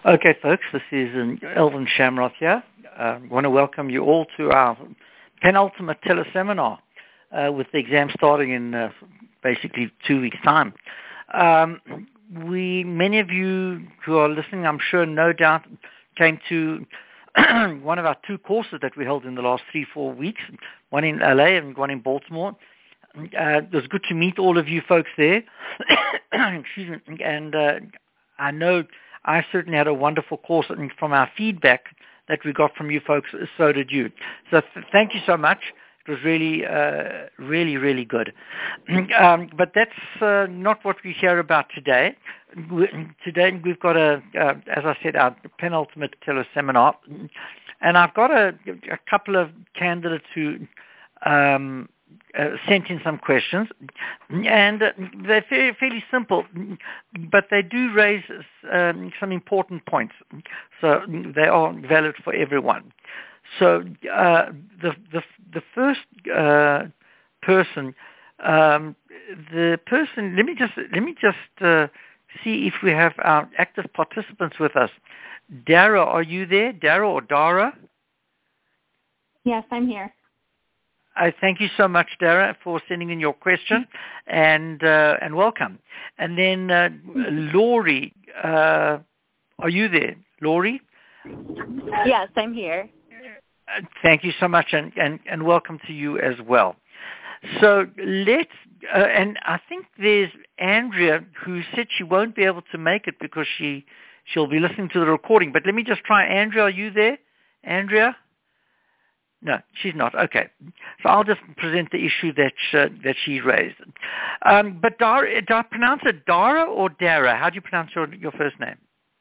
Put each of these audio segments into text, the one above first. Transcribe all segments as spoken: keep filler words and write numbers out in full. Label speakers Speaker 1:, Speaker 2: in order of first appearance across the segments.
Speaker 1: Okay, folks, this is um, Elvin Shamroth here. Uh, I want to welcome you all to our penultimate teleseminar uh, with the exam starting in uh, basically two weeks' time. Um, we, many of you who are listening, I'm sure, no doubt, came to one of our two courses that we held in the last three, four weeks, one in L A and one in Baltimore. Uh, it was good to meet all of you folks there. Excuse me. And uh, I know I certainly had a wonderful course, and from our feedback that we got from you folks, so did you. So th- thank you so much. It was really, uh, really, really good. Um, but that's uh, not what we hear about today. We, today we've got, a, uh, as I said, our penultimate teleseminar. And I've got a, a couple of candidates who um, uh, sent in some questions. And they're very, fairly simple, but they do raise um, some important points. So they are valid for everyone. So uh, the, the the first uh, person, um, the person. Let me just let me just uh, see if we have our active participants with us. Dara, are you there? Dara or Dara?
Speaker 2: Yes, I'm here.
Speaker 1: I thank you so much, Dara, for sending in your question, and uh, and welcome. And then uh, Laurie, uh, are you there, Laurie?
Speaker 2: Yes, I'm here.
Speaker 1: Uh, thank you so much, and, and, and welcome to you as well. So let's, uh, and I think there's Andrea who said she won't be able to make it because she, she'll be listening to the recording. But let me just try. Andrea, are you there? Andrea? No, she's not. Okay. So I'll just present the issue that uh, that she raised. Um, but Dara, do I pronounce it Dara or Dara? How do you pronounce your, your first name?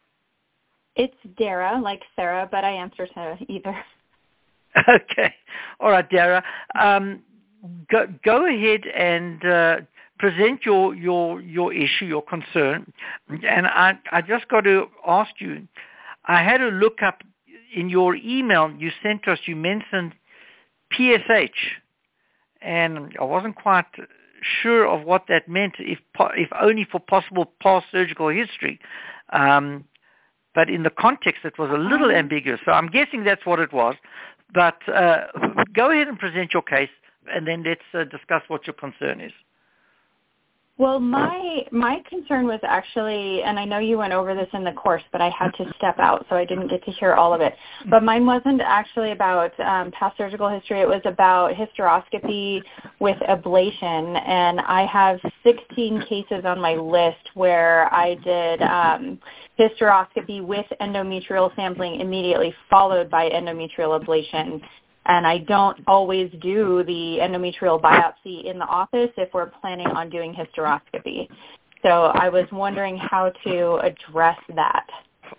Speaker 2: It's Dara, like Sarah, but I answer to either.
Speaker 1: Okay. All right, Dara. Um, go, go ahead and uh, present your, your your issue, your concern. And I, I just got to ask you, I had to look up in your email you sent us, you mentioned P S H. And I wasn't quite sure of what that meant, if, if only for possible past surgical history. Um, but in the context, it was a little um, ambiguous. So I'm guessing that's what it was. But uh, go ahead and present your case, and then let's uh, discuss what your concern is.
Speaker 2: Well, my my concern was actually, and I know you went over this in the course, but I had to step out, so I didn't get to hear all of it. But mine wasn't actually about um, past surgical history. It was about hysteroscopy with ablation, and I have sixteen cases on my list where I did um, hysteroscopy with endometrial sampling immediately followed by endometrial ablation. And I don't always do the endometrial biopsy in the office if we're planning on doing hysteroscopy. So I was wondering how to address that.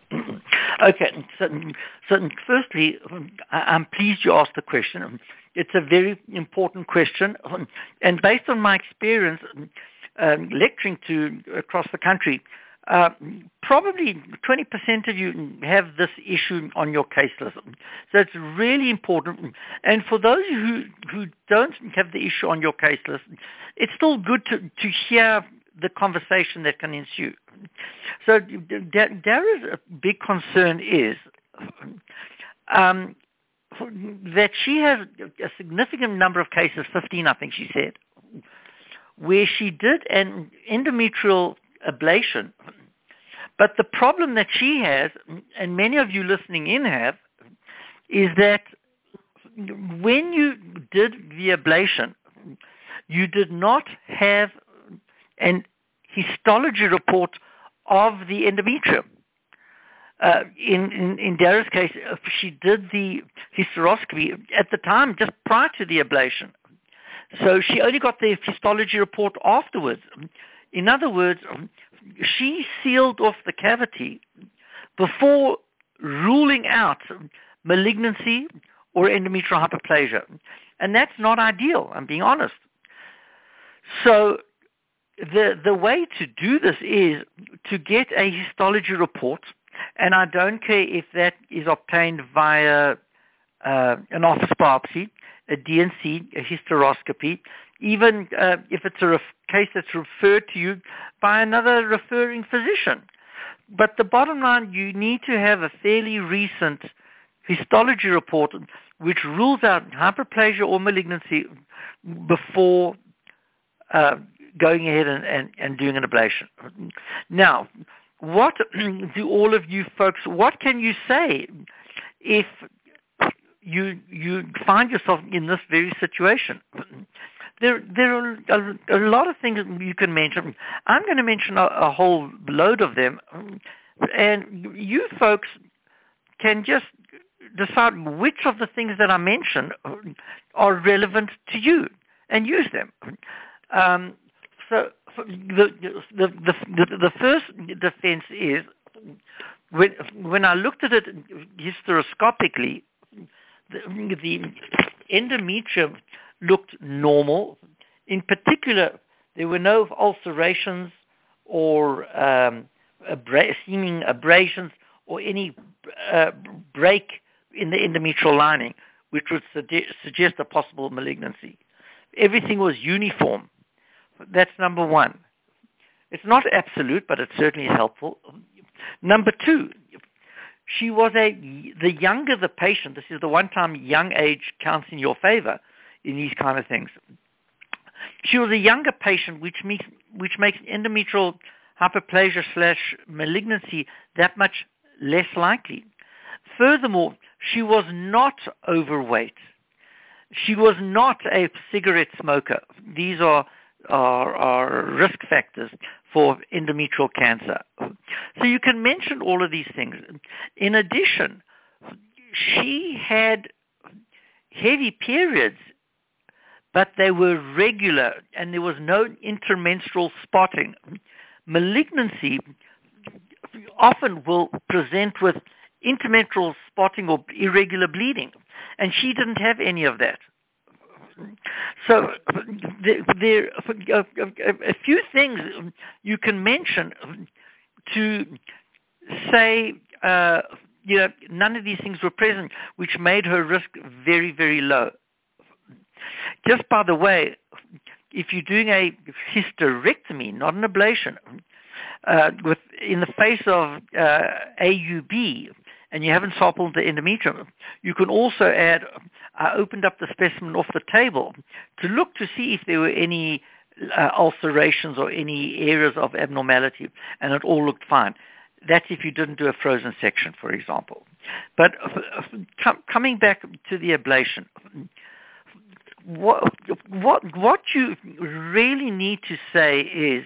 Speaker 1: Okay. So, so firstly, I'm pleased you asked the question. It's a very important question. And based on my experience um, lecturing to across the country, Uh, probably twenty percent of you have this issue on your case list. So it's really important. And for those who, who don't have the issue on your case list, it's still good to, to hear the conversation that can ensue. So Dara's big concern is um, that she has a significant number of cases, fifteen I think she said, where she did an endometrial ablation. But the problem that she has, and many of you listening in have, is that when you did the ablation, you did not have an histology report of the endometrium. Uh, in, in, in Dara's case, she did the hysteroscopy at the time, just prior to the ablation. So she only got the histology report afterwards. In other words, she sealed off the cavity before ruling out malignancy or endometrial hyperplasia. And that's not ideal, I'm being honest. So the the way to do this is to get a histology report, and I don't care if that is obtained via uh, an office biopsy, a D N C, a hysteroscopy, even uh, if it's a ref- case that's referred to you by another referring physician. but the bottom line, you need to have a fairly recent histology report which rules out hyperplasia or malignancy before uh, going ahead and, and, and doing an ablation. Now, what do all of you folks, what can you say if you you find yourself in this very situation? There, there are a, a lot of things you can mention. I'm going to mention a, a whole load of them, and you folks can just decide which of the things that I mentioned are relevant to you and use them. Um, so the, the, the, the, the first defense is, when, when I looked at it hysteroscopically, the, the endometrium looked normal. In particular, there were no ulcerations or um, abra- seeming abrasions or any uh, break in the endometrial lining, which would suge- suggest a possible malignancy. Everything was uniform. That's number one. It's not absolute, but it's certainly helpful. Number two, she was a, the younger the patient, this is the one time young age counts in your favor in these kind of things. She was a younger patient, which makes, which makes endometrial hyperplasia slash malignancy that much less likely. Furthermore, she was not overweight. She was not a cigarette smoker. These are, are, are risk factors for endometrial cancer. So you can mention all of these things. In addition, she had heavy periods, but they were regular and there was no intermenstrual spotting. Malignancy often will present with intermenstrual spotting or irregular bleeding, and she didn't have any of that. So there, there a, a, a few things you can mention to say, uh, you know, none of these things were present, which made her risk very, very low. Just by the way, if you're doing a hysterectomy, not an ablation, uh, with in the face of uh, A U B, and you haven't sampled the endometrium, you can also add, I opened up the specimen off the table to look to see if there were any uh, ulcerations or any areas of abnormality, and it all looked fine. That's if you didn't do a frozen section, for example. But uh, com- coming back to the ablation, what, what, what you really need to say is,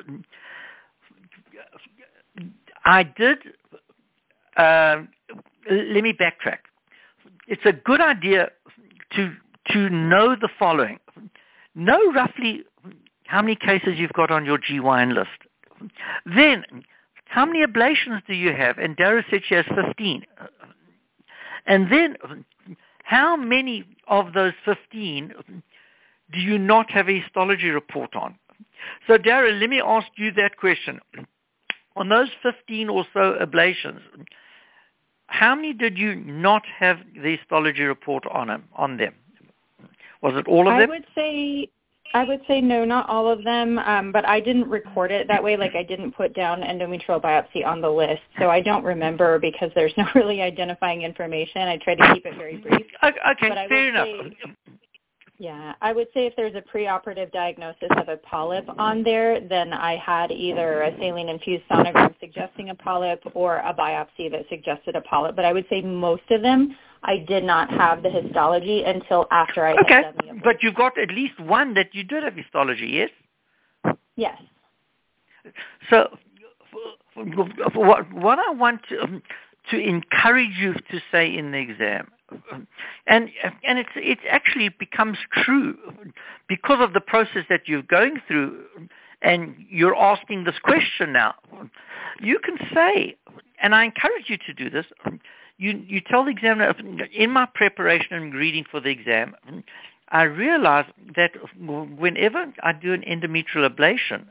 Speaker 1: I did, uh, let me backtrack. It's a good idea to to know the following. Know roughly how many cases you've got on your G Y N list. Then, how many ablations do you have? And Dara said she has fifteen. And then, how many of those fifteen do you not have a histology report on? So, Dara, let me ask you that question. On those fifteen or so ablations, how many did you not have the histology report on them? On them? Was it all of them?
Speaker 2: I would say, I would say no, not all of them. Um, but I didn't record it that way. Like I didn't put down endometrial biopsy on the list, so I don't remember because there's no really identifying information. I tried to keep it very brief.
Speaker 1: Okay,
Speaker 2: but I
Speaker 1: fair enough.
Speaker 2: Say, Yeah, I would say if there's a preoperative diagnosis of a polyp on there, then I had either a saline-infused sonogram suggesting a polyp or a biopsy that suggested a polyp. But I would say most of them, I did not have the histology until after I
Speaker 1: okay.
Speaker 2: had done the ablation.
Speaker 1: But you've got at least one that you did have histology, yes?
Speaker 2: Yes.
Speaker 1: So what, what I want to, um, to encourage you to say in the exam, and and it's it actually becomes true because of the process that you're going through, and you're asking this question now. You can say, and I encourage you to do this. You you tell the examiner, in my preparation and reading for the exam, I realize that whenever I do an endometrial ablation,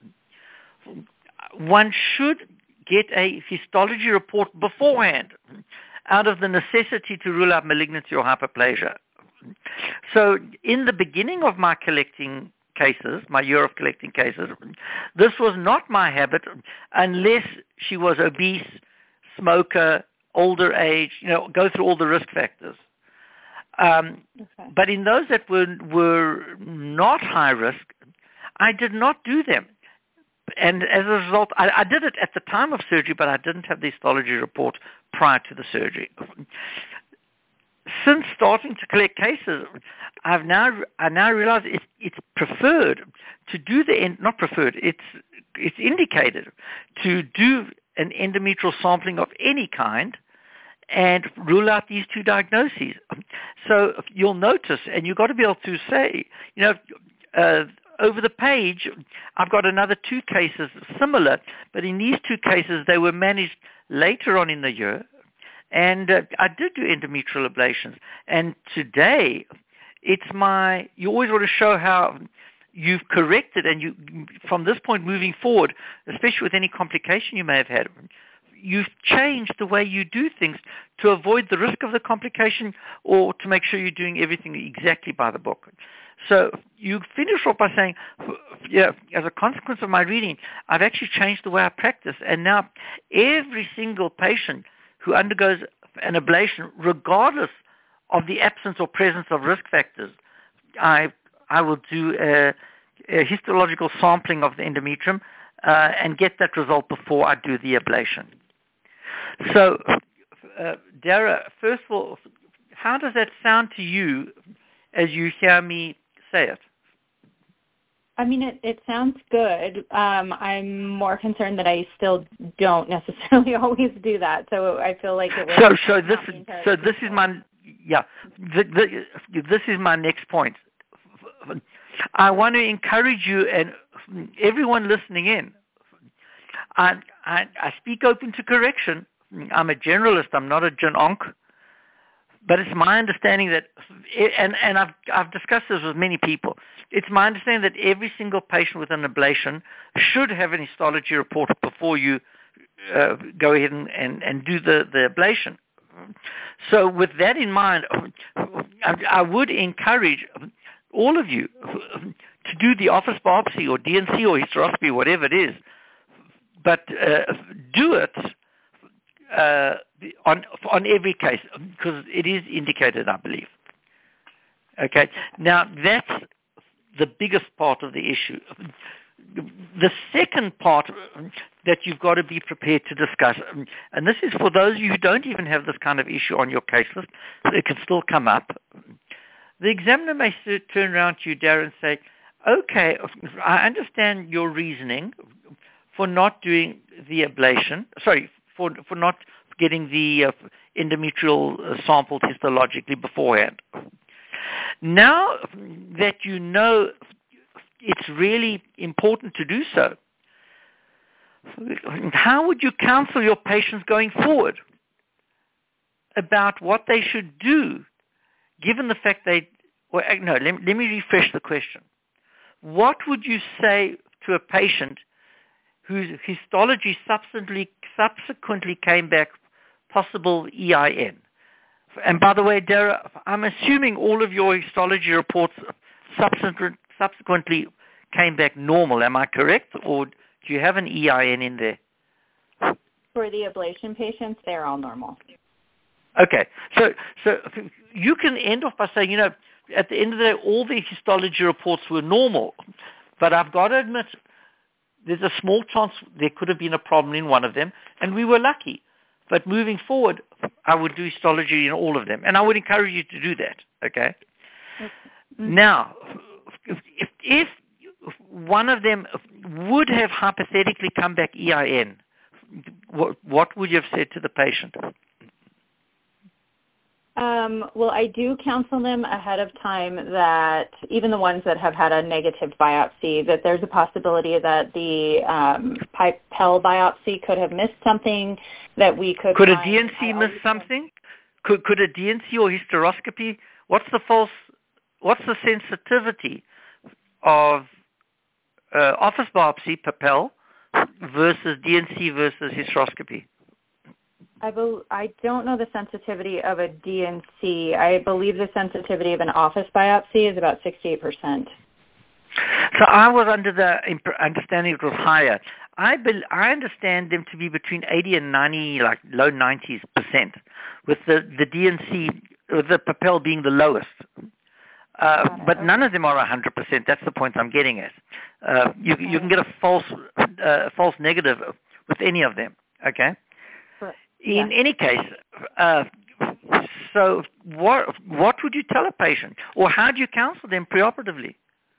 Speaker 1: one should get a histology report beforehand, out of the necessity to rule out malignancy or hyperplasia. So in the beginning of my collecting cases, my year of collecting cases. This was not my habit unless she was obese, smoker, older age, you know, go through all the risk factors. Um, okay. But in those that were were not high risk, I did not do them. And as a result, I, I did it at the time of surgery, but I didn't have the histology report prior to the surgery. Since starting to collect cases, I've now I now realize it's, it's preferred to do the not preferred. It's it's indicated to do an endometrial sampling of any kind and rule out these two diagnoses. So you'll notice, and you've got to be able to say, you know, uh, over the page, I've got another two cases similar, but in these two cases, they were managed later on in the year. And uh, I did do endometrial ablations. And today, it's my, you always want to show how you've corrected, and you, from this point moving forward, especially with any complication you may have had, you've changed the way you do things to avoid the risk of the complication or to make sure you're doing everything exactly by the book. So you finish off by saying, yeah, as a consequence of my reading, I've actually changed the way I practice. And now every single patient who undergoes an ablation, regardless of the absence or presence of risk factors, I I will do a, a histological sampling of the endometrium uh, and get that result before I do the ablation. So, uh, Dara, first of all, how does that sound to you as you hear me say it?
Speaker 2: I mean, it, it sounds good. Um, I'm more concerned that I still don't necessarily always do that. So I feel like it was.
Speaker 1: So, so this, so this is my, yeah, the, the, this is my next point. I want to encourage you and everyone listening in. I, I, I speak open to correction. I'm a generalist. I'm not a gen-onc. But it's my understanding that, and, and I've, I've discussed this with many people, it's my understanding that every single patient with an ablation should have an histology report before you uh, go ahead and, and, and do the, the ablation. So with that in mind, I, I would encourage all of you to do the office biopsy or D N C or hysteroscopy, whatever it is, but uh, do it Uh, on on every case, because it is indicated, I believe. Okay, now that's the biggest part of the issue. The second part that you've got to be prepared to discuss, and this is for those of you who don't even have this kind of issue on your case list, it can still come up. The examiner may turn around to you, Darren, and say, okay, I understand your reasoning for not doing the ablation, sorry, For, for not getting the uh, endometrial uh, sampled histologically beforehand. Now that you know it's really important to do so, how would you counsel your patients going forward about what they should do, given the fact they, well, no, let, let me refresh the question. What would you say to a patient whose histology subsequently, subsequently came back possible E I N? And by the way, Dara, I'm assuming all of your histology reports subsequent, subsequently came back normal. Am I correct? Or do you have an E I N in there?
Speaker 2: For the ablation patients, they're all normal.
Speaker 1: Okay. So, so you can end off by saying, you know, at the end of the day, all the histology reports were normal. But I've got to admit, there's a small chance there could have been a problem in one of them, and we were lucky. But moving forward, I would do histology in all of them, and I would encourage you to do that, okay? Mm-hmm. Now, if, if one of them would have hypothetically come back E I N, what, what would you have said to the patient?
Speaker 2: Um, well, I do counsel them ahead of time that even the ones that have had a negative biopsy, that there's a possibility that the um, Pell biopsy could have missed something that we could
Speaker 1: Could
Speaker 2: find.
Speaker 1: a D N C miss something? Could, could a D N C or hysteroscopy, what's the false, what's the sensitivity of uh, office biopsy, Pell, versus D N C versus hysteroscopy?
Speaker 2: I, be, I don't know the sensitivity of a D N C. I believe the sensitivity of an office biopsy is about sixty-eight percent.
Speaker 1: So I was under the imp- understanding it was higher. I be- I understand them to be between eighty and ninety, like low nineties percent, with the, the D N C, uh, the Propel being the lowest. Uh, but
Speaker 2: okay.
Speaker 1: none of them are one hundred percent. That's the point I'm getting at. Uh, you, okay. you can get a false uh, false negative with any of them, okay?
Speaker 2: Yeah.
Speaker 1: In any case, uh, so what what would you tell a patient? Or how do you counsel them preoperatively?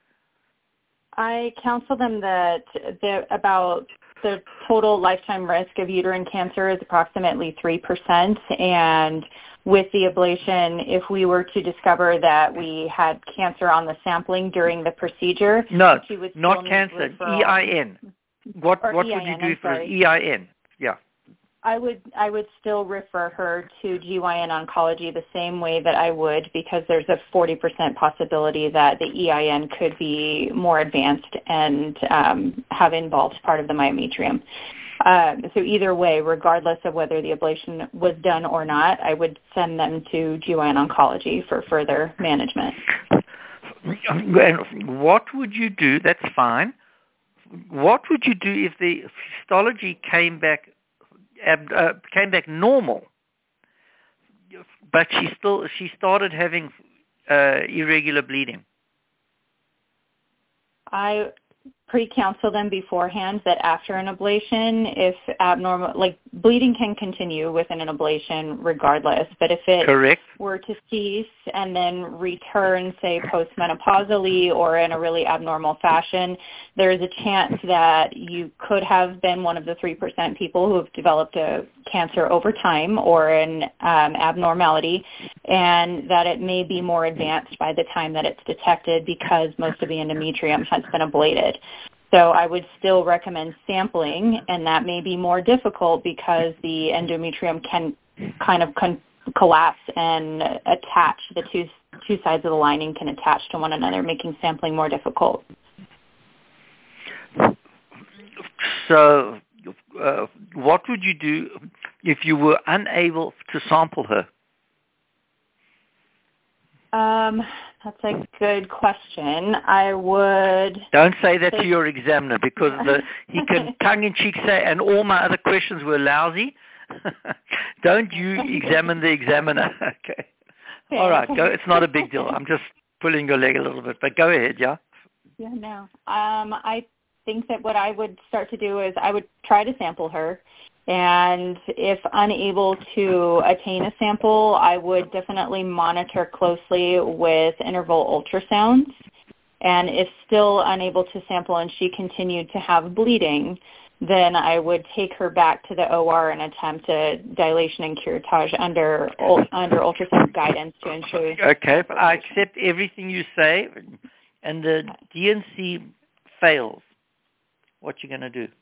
Speaker 2: I counsel them that the, about the total lifetime risk of uterine cancer is approximately three percent, and with the ablation, if we were to discover that we had cancer on the sampling during the procedure,
Speaker 1: no,
Speaker 2: she would
Speaker 1: not cancer, E I N. What
Speaker 2: or
Speaker 1: what
Speaker 2: E I N,
Speaker 1: would you do
Speaker 2: I'm
Speaker 1: for
Speaker 2: sorry.
Speaker 1: E I N? Yeah.
Speaker 2: I would I would still refer her to G Y N oncology the same way that I would, because there's a forty percent possibility that the E I N could be more advanced and um, have involved part of the myometrium. Um, so either way, regardless of whether the ablation was done or not, I would send them to G Y N oncology for further management.
Speaker 1: And what would you do? That's fine. What would you do if the histology came back uh, came back normal, but she still she started having uh, irregular bleeding?
Speaker 2: I pre-counsel them beforehand that after an ablation, if abnormal, like bleeding can continue within an ablation regardless, but if it
Speaker 1: Correct.
Speaker 2: were to cease and then return, say, postmenopausally or in a really abnormal fashion, there is a chance that you could have been one of the three percent people who have developed a cancer over time or an um, abnormality, and that it may be more advanced by the time that it's detected because most of the endometrium has been ablated. So I would still recommend sampling, and that may be more difficult because the endometrium can kind of con- collapse and attach. The two two sides of the lining can attach to one another, making sampling more difficult.
Speaker 1: So uh, what would you do if you were unable to sample her?
Speaker 2: Um, that's a good question. I would...
Speaker 1: Don't say that to your examiner, because the, he can tongue-in-cheek say, and all my other questions were lousy. Don't you examine the examiner. Okay. All right. Go. It's not a big deal. I'm just pulling your leg a little bit, but go ahead, yeah?
Speaker 2: Yeah, no. Um, I think that what I would start to do is I would try to sample her. And if unable to attain a sample, I would definitely monitor closely with interval ultrasounds. And if still unable to sample and she continued to have bleeding, then I would take her back to the O R and attempt a dilation and curettage under under ultrasound guidance to ensure.
Speaker 1: Okay, I accept everything you say, and the D N C fails. What you going to do?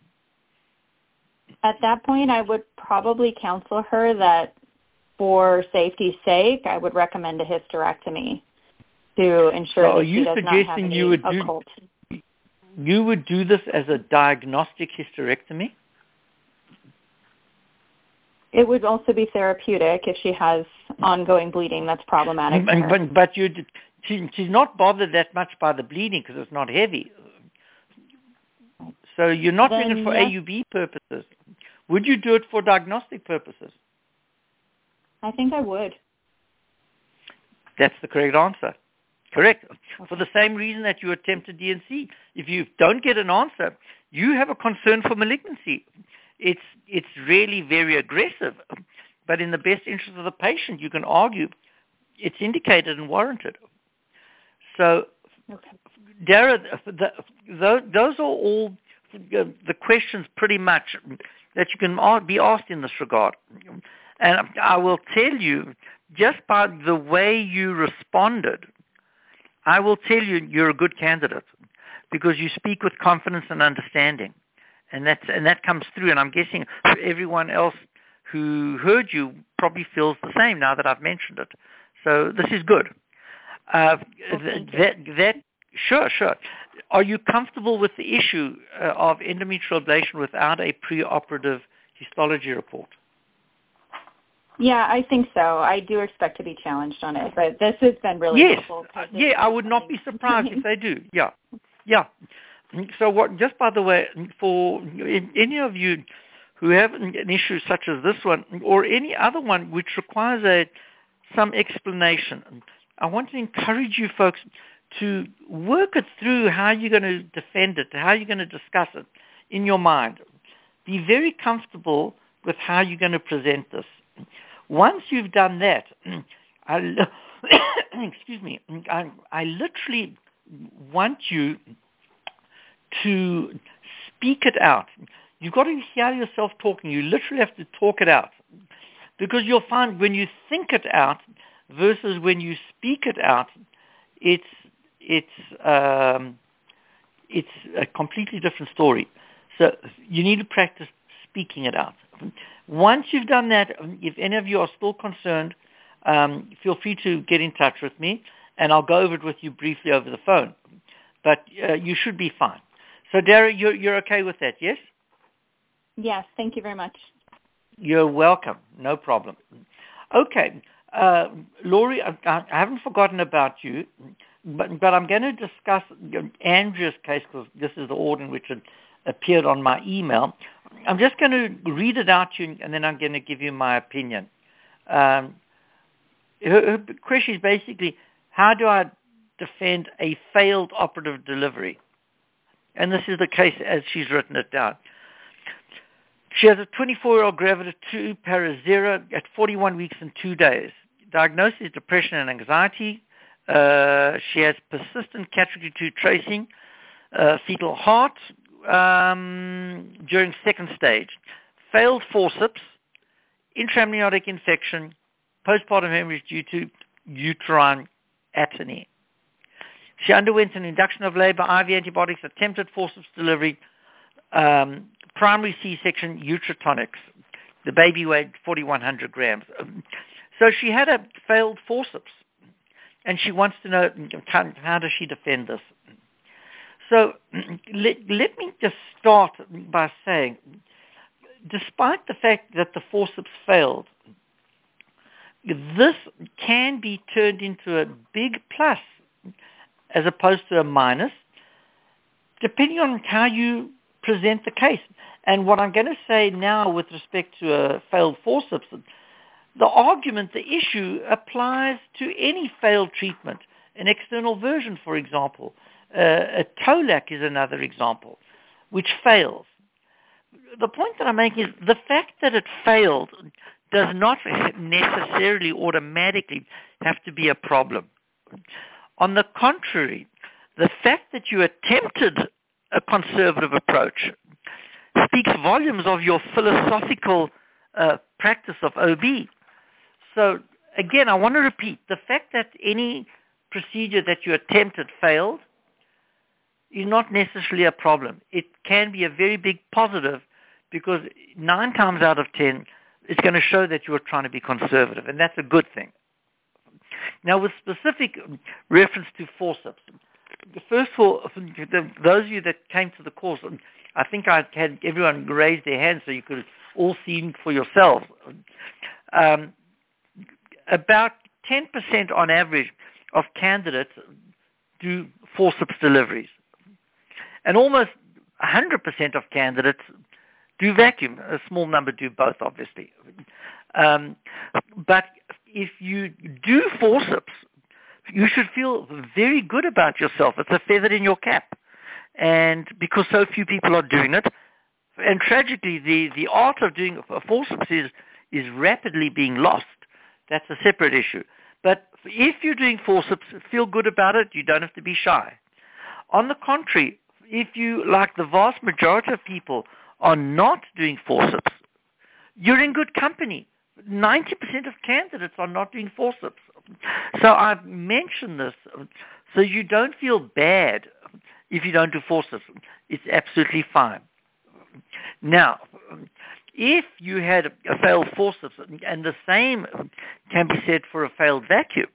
Speaker 2: At that point, I would probably counsel her that for safety's sake, I would recommend a hysterectomy to ensure
Speaker 1: so
Speaker 2: that she does not have any
Speaker 1: you would
Speaker 2: occult.
Speaker 1: Do, you would do this as a diagnostic hysterectomy?
Speaker 2: It would also be therapeutic if she has ongoing bleeding that's problematic.
Speaker 1: But, but, but you, she, she's not bothered that much by the bleeding because it's not heavy. So you're not
Speaker 2: Then,
Speaker 1: doing it for
Speaker 2: yes.
Speaker 1: A U B purposes. Would you do it for diagnostic purposes?
Speaker 2: I think I would.
Speaker 1: That's the correct answer. Correct. Okay. For the same reason that you attempt a D N C. If you don't get an answer, you have a concern for malignancy. It's it's really very aggressive. But in the best interest of the patient, you can argue it's indicated and warranted. So, okay. Dara, the, the, those are all the questions pretty much that you can be asked in this regard. And I will tell you, just by the way you responded, I will tell you you're a good candidate because you speak with confidence and understanding. And that's, and that comes through. And I'm guessing everyone else who heard you probably feels the same now that I've mentioned it. So this is good. Uh,
Speaker 2: well,
Speaker 1: that, that, sure, sure. Are you comfortable with the issue uh, of endometrial ablation without a preoperative histology report?
Speaker 2: Yeah, I think so. I do expect to be challenged on it, but this has been really
Speaker 1: yes.
Speaker 2: helpful.
Speaker 1: Yes, yeah, I would not be surprised if they do. Yeah, yeah. So what? Just by the way, for any of you who have an issue such as this one, or any other one which requires a some explanation, I want to encourage you folks to work it through how you're going to defend it, how you're going to discuss it in your mind. Be very comfortable with how you're going to present this. Once you've done that, I, excuse me, I, I literally want you to speak it out. You've got to hear yourself talking. You literally have to talk it out. Because you'll find when you think it out versus when you speak it out, it's it's um, it's a completely different story. So you need to practice speaking it out. Once you've done that, if any of you are still concerned, um, feel free to get in touch with me, and I'll go over it with you briefly over the phone. But uh, you should be fine. So, Dara, you're, you're okay with that, yes?
Speaker 2: Yes, thank you very much.
Speaker 1: You're welcome. No problem. Okay. Uh, Laurie, I, I haven't forgotten about you, but, but I'm going to discuss Andrea's case because this is the order in which it appeared on my email. I'm just going to read it out to you, and then I'm going to give you my opinion. Um, her, her question is basically, how do I defend a failed operative delivery? And this is the case as she's written it down. She has a twenty-four-year-old gravida two, para zero, at forty-one weeks and two days. Diagnosis is depression and anxiety. Uh, she has persistent category two tracing, uh, fetal heart um, during second stage, failed forceps, intraamniotic infection, postpartum hemorrhage due to uterine atony. She underwent an induction of labor, I V antibiotics, attempted forceps delivery, um, primary C-section, uterotonics. The baby weighed forty-one hundred grams. So she had a failed forceps, and she wants to know how, how does she defend this. So let, let me just start by saying, despite the fact that the forceps failed, this can be turned into a big plus as opposed to a minus, depending on how you present the case. And what I'm going to say now with respect to a failed forceps, the argument, the issue applies to any failed treatment. An external version, for example. Uh, a Tolac is another example, which fails. The point that I'm making is the fact that it failed does not necessarily automatically have to be a problem. On the contrary, the fact that you attempted a conservative approach speaks volumes of your philosophical uh, practice of O B. So again, I want to repeat, the fact that any procedure that you attempted failed is not necessarily a problem. It can be a very big positive because nine times out of ten, it's going to show that you were trying to be conservative, and that's a good thing. Now, with specific reference to forceps, first of all, those of you that came to the course, I think I had everyone raise their hands so you could all see for yourselves. Um, about ten percent on average of candidates do forceps deliveries. And almost one hundred percent of candidates do vacuum. A small number do both, obviously. Um, but if you do forceps, you should feel very good about yourself. It's a feather in your cap. And because so few people are doing it, and tragically, the, the art of doing forceps is, is rapidly being lost. That's a separate issue. But if you're doing forceps, feel good about it. You don't have to be shy. On the contrary, if you, like the vast majority of people, are not doing forceps, you're in good company. ninety percent of candidates are not doing forceps. So I've mentioned this so you don't feel bad if you don't do forceps. It's absolutely fine. Now, if you had a failed forceps, and the same can be said for a failed vacuum,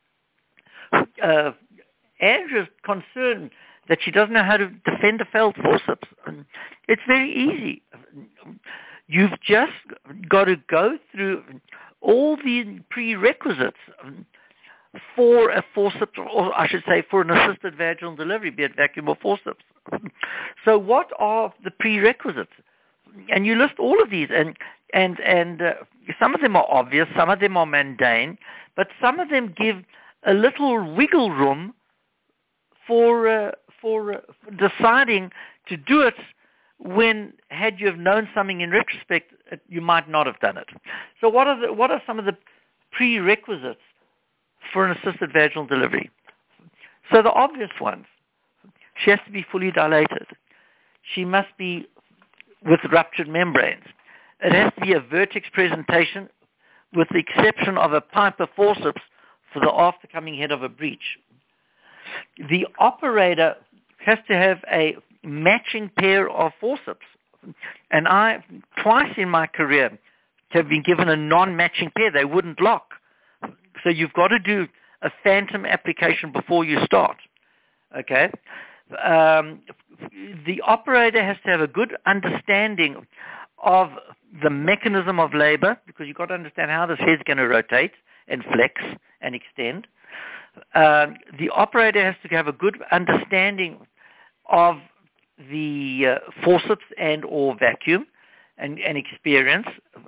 Speaker 1: uh, Andrea's concerned that she doesn't know how to defend a failed forceps. It's very easy. You've just got to go through all the prerequisites for a forceps, or I should say for an assisted vaginal delivery, be it vacuum or forceps. So what are the prerequisites? And you list all of these, and and and uh, some of them are obvious, some of them are mundane, but some of them give a little wiggle room for uh, for, uh, for deciding to do it when, had you have known something in retrospect, you might not have done it. So what are the, what are some of the prerequisites for an assisted vaginal delivery? So the obvious ones: she has to be fully dilated. She must be with ruptured membranes. It has to be a vertex presentation, with the exception of a Piper forceps for the after-coming head of a breech. The operator has to have a matching pair of forceps. And I, twice in my career, have been given a non-matching pair. They wouldn't lock. So you've got to do a phantom application before you start. Okay? Um, the operator has to have a good understanding of the mechanism of labor, because you've got to understand how this head's going to rotate and flex and extend. Uh, the operator has to have a good understanding of the uh, forceps and or vacuum and, and experience.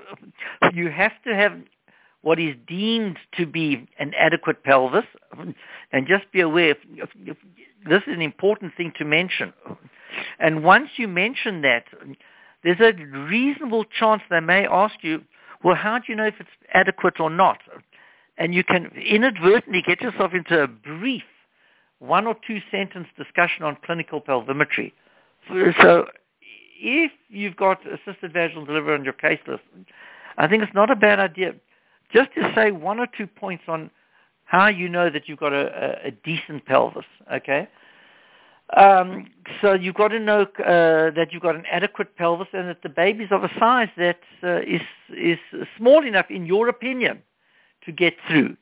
Speaker 1: You have to have what is deemed to be an adequate pelvis. And just be aware, if, if, if, this is an important thing to mention. And once you mention that, there's a reasonable chance they may ask you, well, how do you know if it's adequate or not? And you can inadvertently get yourself into a brief one or two sentence discussion on clinical pelvimetry. So if you've got assisted vaginal delivery on your case list, I think it's not a bad idea just to say one or two points on how you know that you've got a, a, a decent pelvis, okay? Um, so you've got to know uh, that you've got an adequate pelvis and that the baby's of a size that uh, is is small enough, in your opinion, to get through.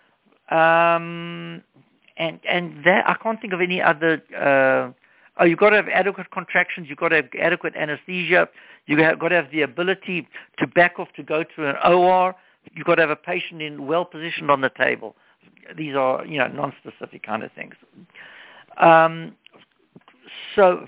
Speaker 1: Um, and and that, I can't think of any other. Uh, oh, you've got to have adequate contractions. You've got to have adequate anesthesia. You've got to have the ability to back off to go to an O R. You've got to have a patient in well positioned on the table. These are, you know, non-specific kind of things. Um, so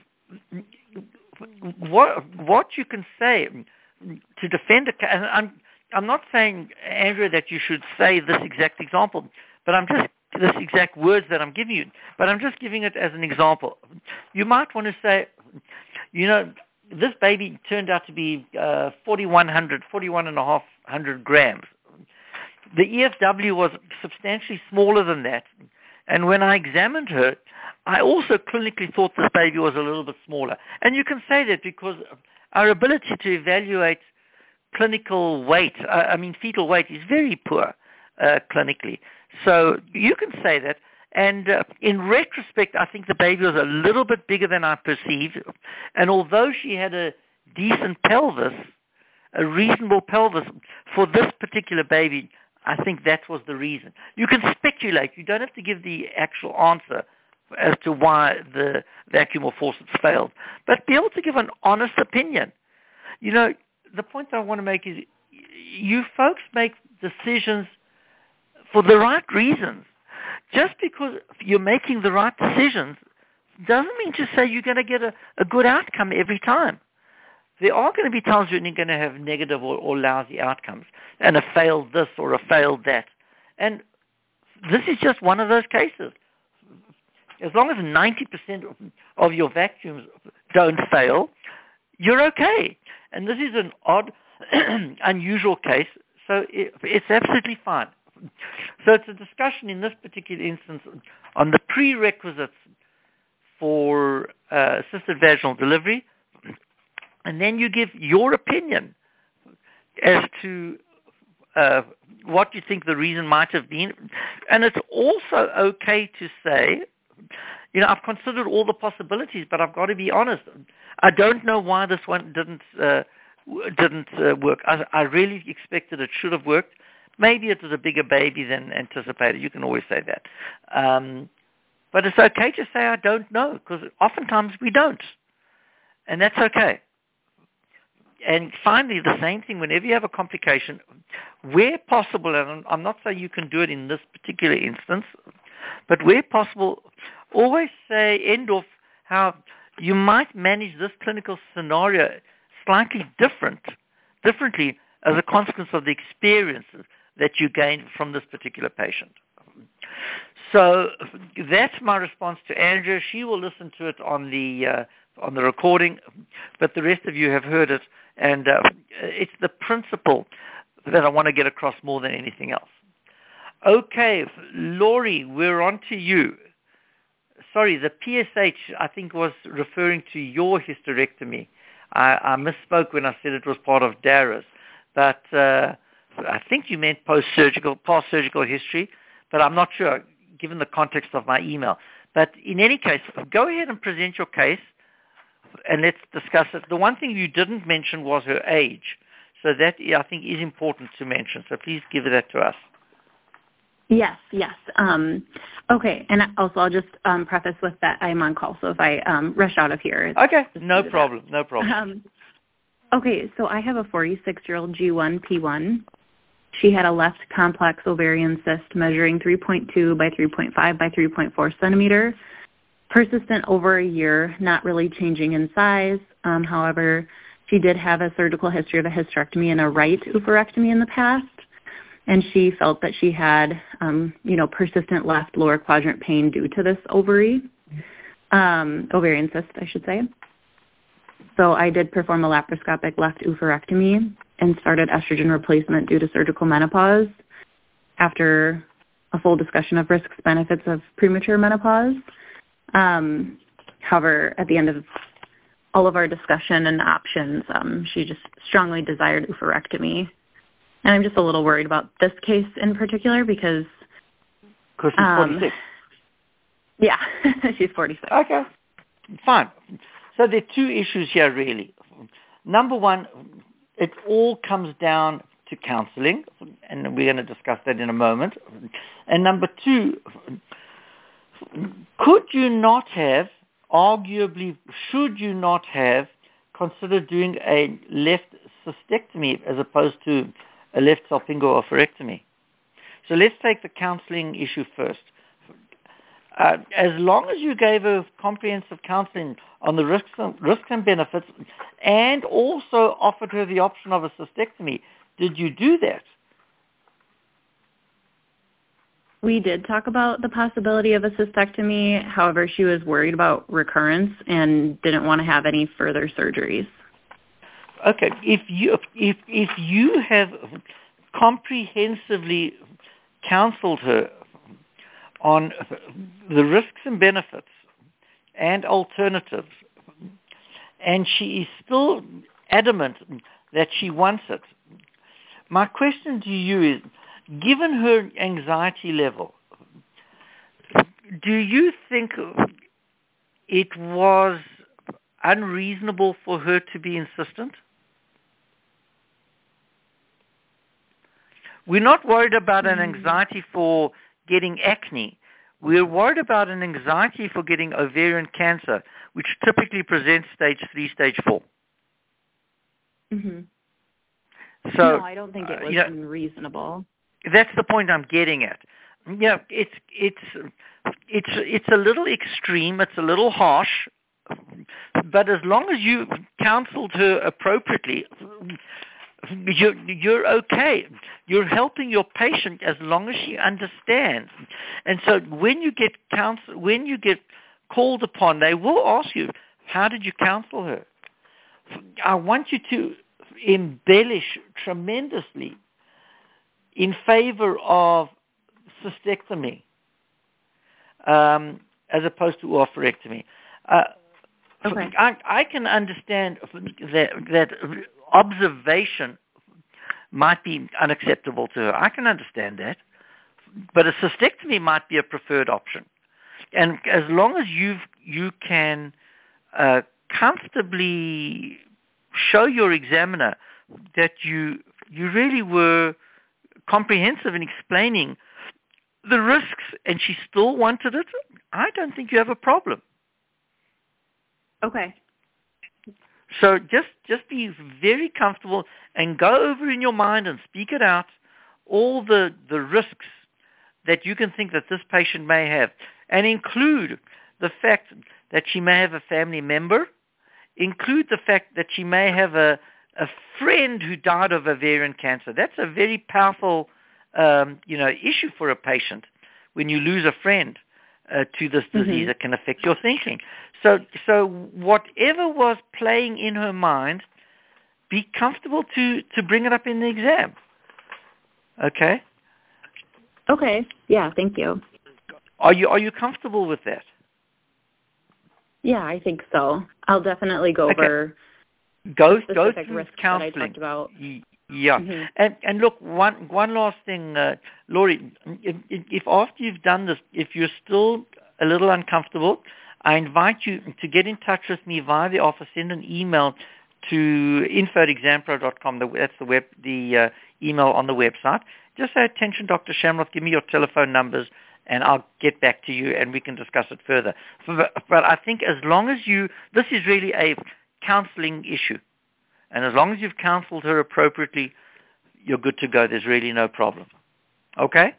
Speaker 1: what what you can say to defend a, and I'm I'm not saying, Andrea, that you should say this exact example, but I'm just this exact words that I'm giving you, but I'm just giving it as an example. You might want to say, you know, this baby turned out to be uh, forty-one hundred, forty-one and a half hundred grams. The E F W was substantially smaller than that. And when I examined her, I also clinically thought this baby was a little bit smaller. And you can say that because our ability to evaluate clinical weight, uh, I mean fetal weight, is very poor uh, clinically. So you can say that. And uh, in retrospect, I think the baby was a little bit bigger than I perceived. And although she had a decent pelvis, a reasonable pelvis, for this particular baby, I think that was the reason. You can speculate. You don't have to give the actual answer as to why the vacuum or forceps failed, but be able to give an honest opinion. You know, the point that I want to make is you folks make decisions for the right reasons. Just because you're making the right decisions doesn't mean to say you're going to get a, a good outcome every time. There are going to be times when you're going to have negative or, or lousy outcomes, and a failed this or a failed that. And this is just one of those cases. As long as ninety percent of your vacuums don't fail, you're okay. And this is an odd, unusual case, so it, it's absolutely fine. So it's a discussion in this particular instance on the prerequisites for uh, assisted vaginal delivery, and then you give your opinion as to uh, what you think the reason might have been. And it's also okay to say, you know, I've considered all the possibilities, but I've got to be honest. I don't know why this one didn't uh, didn't uh, work. I, I really expected it should have worked. Maybe it was a bigger baby than anticipated. You can always say that. Um, but it's okay to say I don't know, because oftentimes we don't. And that's okay. and finally, the same thing, whenever you have a complication, where possible, and I'm not saying you can do it in this particular instance, but where possible, always say, end off, how you might manage this clinical scenario slightly different, differently as a consequence of the experiences that you gained from this particular patient. So that's my response to Andrea. She will listen to it on the uh, on the recording, but the rest of you have heard it, and uh, it's the principle that I want to get across more than anything else. Okay, Laurie, we're on to you. Sorry, the P S H, I think, was referring to your hysterectomy. I, I misspoke when I said it was part of Dara's, but uh, I think you meant post-surgical, post-surgical history, but I'm not sure, given the context of my email. But in any case, go ahead and present your case, and let's discuss it. The one thing you didn't mention was her age, so that, I think, is important to mention. So please give that to us.
Speaker 3: Yes, yes. Um, okay, and also I'll just um, preface with that I'm on call, so if I um, rush out of here.
Speaker 1: Okay, no problem, no problem.
Speaker 3: Um, okay, so I have a forty-six-year-old G one P one. She had a left complex ovarian cyst measuring three point two by three point five by three point four centimeter, persistent over a year, not really changing in size. Um, however, she did have a surgical history of a hysterectomy and a right oophorectomy in the past, and she felt that she had, um, you know, persistent left lower quadrant pain due to this ovary, um, ovarian cyst, I should say. So I did perform a laparoscopic left oophorectomy and started estrogen replacement due to surgical menopause after a full discussion of risks, benefits of premature menopause. Um, however, at the end of all of our discussion and options, um, she just strongly desired oophorectomy. And I'm just a little worried about this case in particular because...
Speaker 1: Because she's
Speaker 3: um,
Speaker 1: forty-six.
Speaker 3: Yeah, she's forty-six.
Speaker 1: Okay, fine. So there are two issues here, really. Number one, it all comes down to counseling, and we're going to discuss that in a moment. And number two, could you not have, arguably, should you not have considered doing a left cystectomy as opposed to a left salpingo-oophorectomy? So let's take the counseling issue first. Uh, as long as you gave her comprehensive counseling on the risks and, risks and benefits and also offered her the option of a cystectomy, did you do that?
Speaker 3: We did talk about the possibility of a cystectomy. However, she was worried about recurrence and didn't want to have any further surgeries.
Speaker 1: Okay, if you if if you have comprehensively counseled her on the risks and benefits and alternatives, and she is still adamant that she wants it, my question to you is, given her anxiety level, do you think it was unreasonable for her to be insistent? We're not worried about an anxiety for getting acne. We're worried about an anxiety for getting ovarian cancer, which typically presents stage three, stage four.
Speaker 3: Mm-hmm.
Speaker 1: So,
Speaker 3: no, I don't think it was
Speaker 1: uh, you know,
Speaker 3: unreasonable.
Speaker 1: That's the point I'm getting at. Yeah, it's it's it's it's a little extreme. It's a little harsh, but as long as you counseled her appropriately, you're, you're okay. You're helping your patient as long as she understands. And so when you get counsel, when you get called upon, they will ask you, how did you counsel her? I want you to embellish tremendously in favor of cystectomy um, as opposed to oophorectomy. Uh,
Speaker 3: okay.
Speaker 1: I, I can understand that, that observation might be unacceptable to her. I can understand that. But a cystectomy might be a preferred option. And as long as you you can uh, comfortably show your examiner that you you really were comprehensive in explaining the risks and she still wanted it, I don't think you have a problem.
Speaker 3: Okay.
Speaker 1: So just just be very comfortable and go over in your mind and speak it out, all the, the risks that you can think that this patient may have, and include the fact that she may have a family member, include the fact that she may have a, a friend who died of ovarian cancer. That's a very powerful um, you know, issue for a patient when you lose a friend uh, to this disease.
Speaker 3: Mm-hmm.
Speaker 1: It can affect your thinking. So, so whatever was playing in her mind, be comfortable to, to bring it up in the exam. Okay?
Speaker 3: Okay. Yeah, thank you.
Speaker 1: Are you are you comfortable with that?
Speaker 3: Yeah, I think so. I'll definitely go
Speaker 1: Okay.
Speaker 3: over
Speaker 1: Go
Speaker 3: the
Speaker 1: go
Speaker 3: specific
Speaker 1: through
Speaker 3: risks
Speaker 1: counseling.
Speaker 3: that I talked about.
Speaker 1: Yeah,
Speaker 3: Mm-hmm.
Speaker 1: and and look, one one last thing, uh, Laurie, if, if after you've done this, if you're still a little uncomfortable, I invite you to get in touch with me via the office. Send an email to info at exam pro dot com. That's the web, the uh, email on the website. Just say, attention, Doctor Shamroth, give me your telephone numbers, and I'll get back to you, and we can discuss it further. But, but I think as long as you, this is really a counseling issue. And as long as you've counseled her appropriately, you're good to go. There's really no problem. Okay?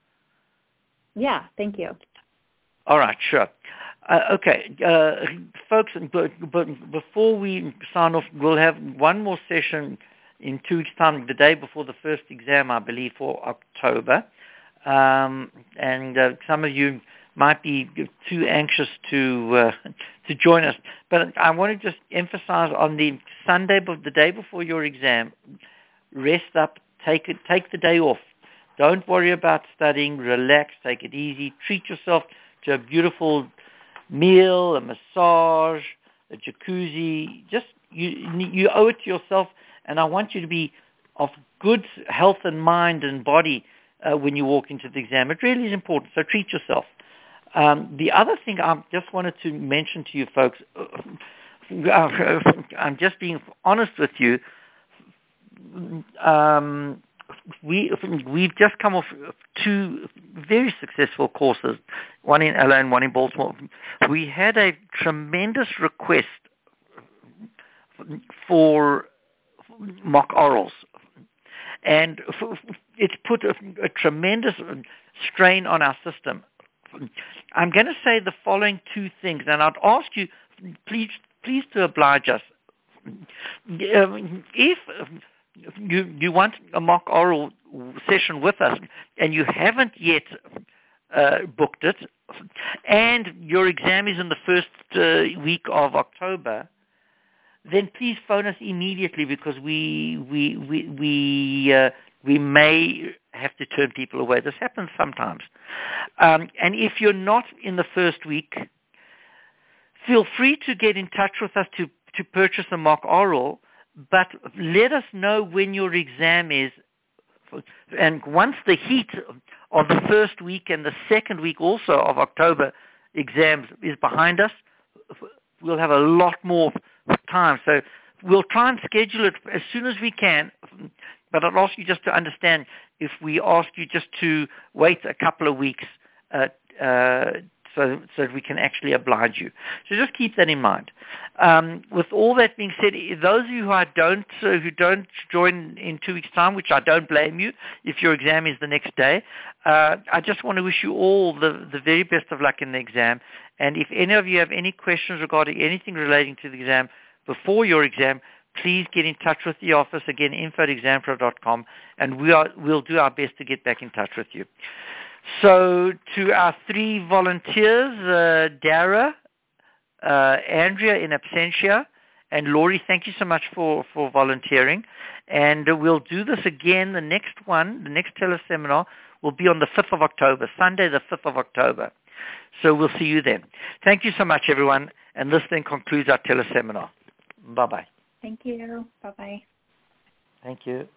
Speaker 3: Yeah, thank you.
Speaker 1: All right, sure. Uh, okay, uh, folks, but, but before we sign off, we'll have one more session in two weeks' time, the day before the first exam, I believe, for October. Um, and uh, some of you might be too anxious to uh, to join us. But I want to just emphasize on the Sunday, the day before your exam, rest up, take it, take the day off. Don't worry about studying. Relax, take it easy. Treat yourself to a beautiful meal, a massage, a jacuzzi. Just you, you owe it to yourself. And I want you to be of good health and mind and body uh, when you walk into the exam. It really is important. So treat yourself. Um, the other thing I just wanted to mention to you folks, I'm just being honest with you. Um, we, we've just come off two very successful courses, one in L A and one in Baltimore. We had a tremendous request for mock orals. And it's put a, a tremendous strain on our system. I'm going to say the following two things, and I'd ask you, please, please to oblige us. If you, you want a mock oral session with us and you haven't yet uh, booked it, and your exam is in the first uh, week of October, then please phone us immediately, because we we we we uh, we may have to turn people away. This happens sometimes. Um, and if you're not in the first week, feel free to get in touch with us to to purchase a mock oral. But let us know when your exam is. And once the heat of the first week and the second week also of October exams is behind us, we'll have a lot more time. So we'll try and schedule it as soon as we can, but I'd ask you just to understand, if we ask you just to wait a couple of weeks uh, uh, so, so that we can actually oblige you. So just keep that in mind. Um, with all that being said, those of you who I don't, uh, who don't join in two weeks' time, which I don't blame you if your exam is the next day, uh, I just want to wish you all the, the very best of luck in the exam. And if any of you have any questions regarding anything relating to the exam before your exam, please get in touch with the office. Again, info at exam pro dot com, and we are, we'll do our best to get back in touch with you. So to our three volunteers, uh, Dara, uh, Andrea in absentia, and Laurie, thank you so much for, for volunteering. And uh, we'll do this again. The next one, the next teleseminar, will be on the fifth of October, Sunday the fifth of October. So we'll see you then. Thank you so much, everyone. And this then concludes our teleseminar. Bye-bye.
Speaker 2: Thank you. Bye-bye.
Speaker 1: Thank you.